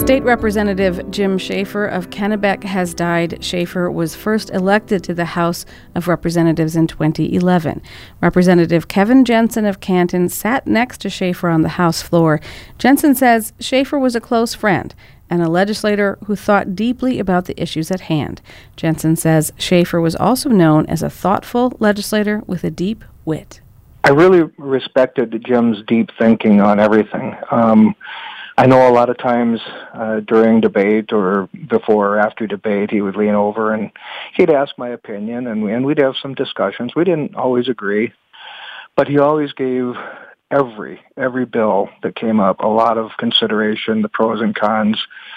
State Representative Jim Schaefer of Kennebec has died. Schaefer was first elected to the House of Representatives in 2011. Representative Kevin Jensen of Canton sat next to Schaefer on the House floor. Jensen says Schaefer was a close friend and a legislator who thought deeply about the issues at hand. Jensen says Schaefer was also known as a thoughtful legislator with a deep wit. I really respected Jim's deep thinking on everything. I know a lot of times during debate or before or after debate, he would lean over and he'd ask my opinion, and we'd have some discussions. We didn't always agree, but he always gave every bill that came up a lot of consideration, the pros and cons.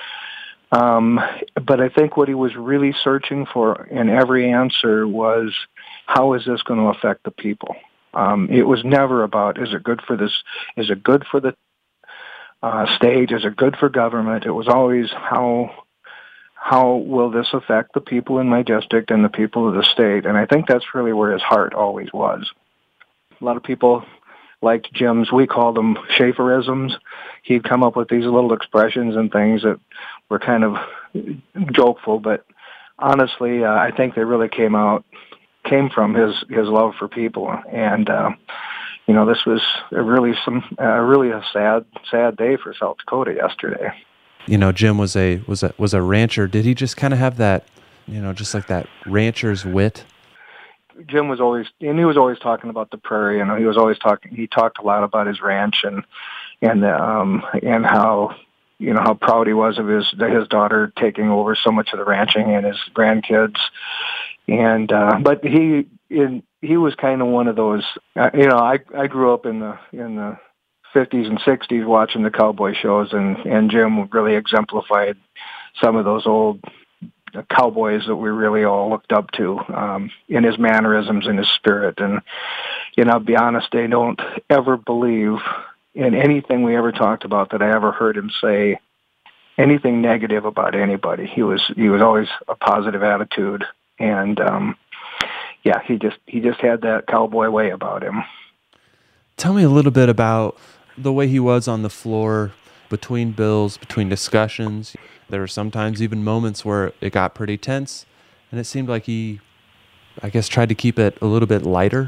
But I think what he was really searching for in every answer was, how is this going to affect the people? It was never about, is it good for this? Is it good for the state? Is it good for government? It was always, how will this affect the people in my district and the people of the state? And I think that's really where his heart always was. A lot of people liked Jim's, we called them Schaeferisms. He'd come up with these little expressions and things that were kind of jokeful, but honestly, I think they really came from his love for people. And this was really a sad day for South Dakota yesterday. Jim was a rancher. Did he just kind of have that, just like that rancher's wit? Jim was always talking about the prairie. He talked a lot about his ranch and how how proud he was of his daughter taking over so much of the ranching and his grandkids. And but he was kind of one of those. I grew up in the 50s and 60s watching the cowboy shows, and Jim really exemplified some of those old cowboys that we really all looked up to in his mannerisms and his spirit. And I'll be honest, I don't ever believe in anything we ever talked about that I ever heard him say anything negative about anybody. He was always a positive attitude. And he just had that cowboy way about him. Tell me a little bit about the way he was on the floor between bills, between discussions. There were sometimes even moments where it got pretty tense, and it seemed like he, tried to keep it a little bit lighter.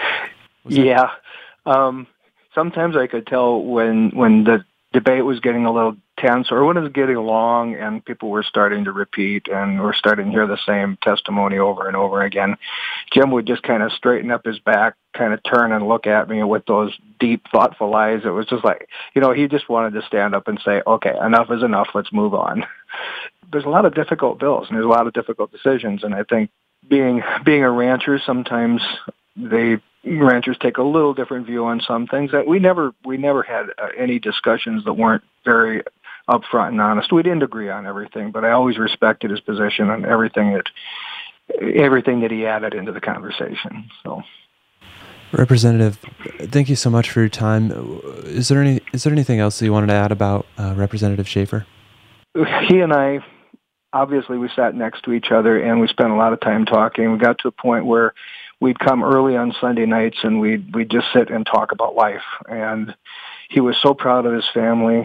Sometimes I could tell when the debate was getting a little tense, or when it was getting long and people were starting to repeat and were starting to hear the same testimony over and over again. Jim would just kind of straighten up his back, kind of turn and look at me with those deep, thoughtful eyes. It was just like, he just wanted to stand up and say, okay, enough is enough, let's move on. There's a lot of difficult bills and there's a lot of difficult decisions, and I think being a rancher, sometimes ranchers take a little different view on some things. That we never had any discussions that weren't very upfront and honest. We didn't agree on everything, but I always respected his position on everything that he added into the conversation. So, Representative, thank you so much for your time. Is there anything else that you wanted to add about Representative Schaefer? He and I, obviously, we sat next to each other and we spent a lot of time talking. We got to a point where we'd come early on Sunday nights and we'd just sit and talk about life. And he was so proud of his family.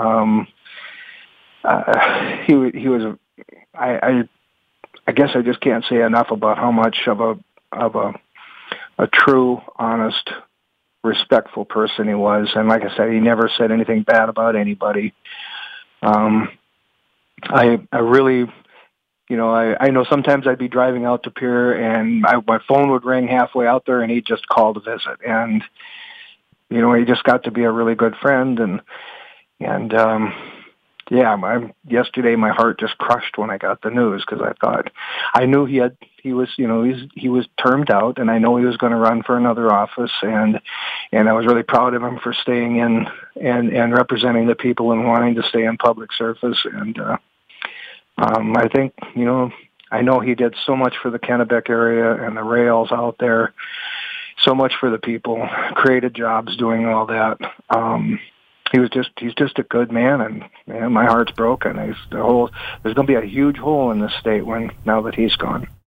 He was. I guess I just can't say enough about how much of a true, honest, respectful person he was. And like I said, he never said anything bad about anybody. I really. I know sometimes I'd be driving out to Pierre and my phone would ring halfway out there and he'd just call to visit. And, he just got to be a really good friend. Yesterday my heart just crushed when I got the news, because I knew he was termed out, and I know he was going to run for another office, and I was really proud of him for staying in and representing the people and wanting to stay in public service. And, I think, I know he did so much for the Kennebec area and the rails out there, so much for the people, created jobs doing all that. He's just a good man, and my heart's broken. There's going to be a huge hole in this state now that he's gone.